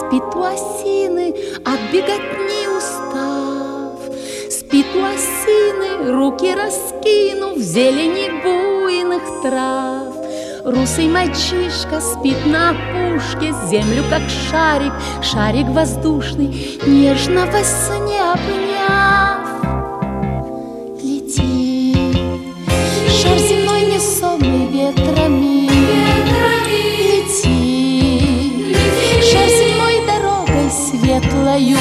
Спит у осины от беготни устав, спит у осины, руки раскинув в зелени буйных трав. Русый мальчишка спит на опушке, землю как шарик, шарик воздушный, нежно во сне обняв. Лети, шар земной несомый ветрами, лети, шар земной дорогой светлою,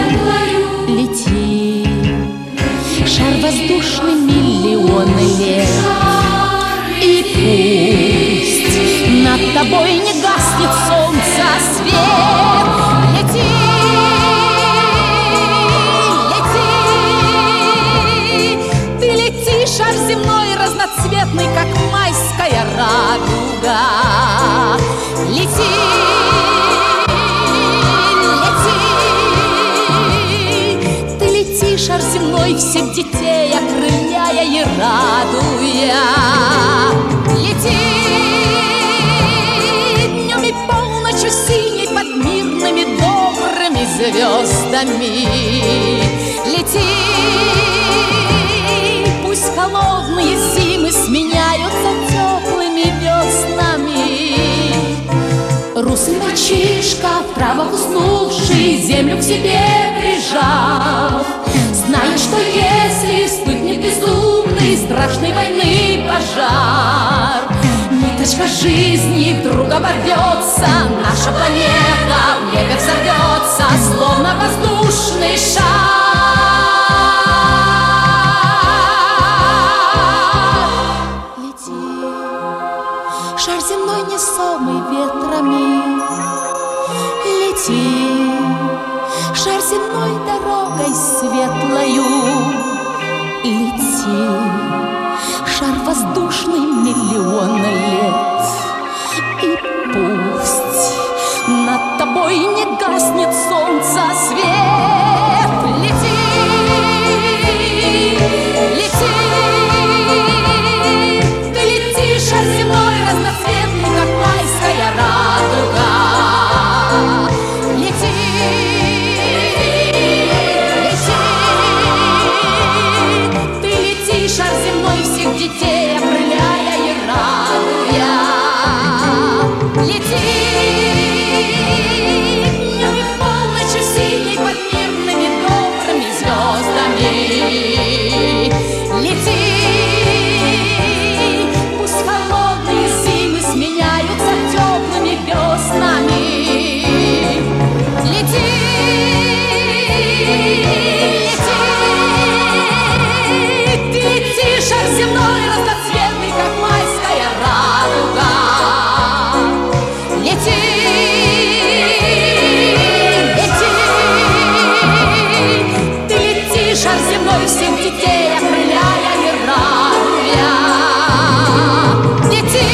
лети, шар воздушный миллионы лет. И пусть над тобой не гаснет солнца свет. Лети, лети, ты лети, шар земной разноцветный, как майская радуга. Лети, лети, ты лети, шар земной, всех детей окрыляя и радуя. Лети днем и полночью синей под мирными добрыми звездами. Лети, пусть холодные зимы сменяются теплыми веснами. Русый мальчишка, вправо уснувший, землю к себе прижав, знает, что если вспыхнет безумный страшной войны пожар, ниточка жизни вдруг оборвется, наша планета в небе взорвется, словно воздушный шар. Лети, шар земной несомый ветрами, лети, шар земной дорогой светлою, лети, шар воздушный миллиона лет. И пусть над тобой не гаснет солнца свет. Лети, лети, ты лети, шар земной разноцветный, как майская радуга. Лети, шар земной, всех детей окрыляя и радуя. Лети днем и полночью синей под мирными добрыми звездами. Лети, пусть холодные зимы сменяются теплыми веснами. Лети, шар земной разноцветный, как майская радуга. Лети, лети, ты лети, шар земной, всех детей окрыляя и радуя. Лети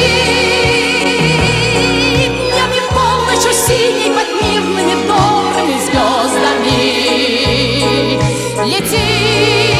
днем и полночью синей под мирными добрыми звездами. Лети.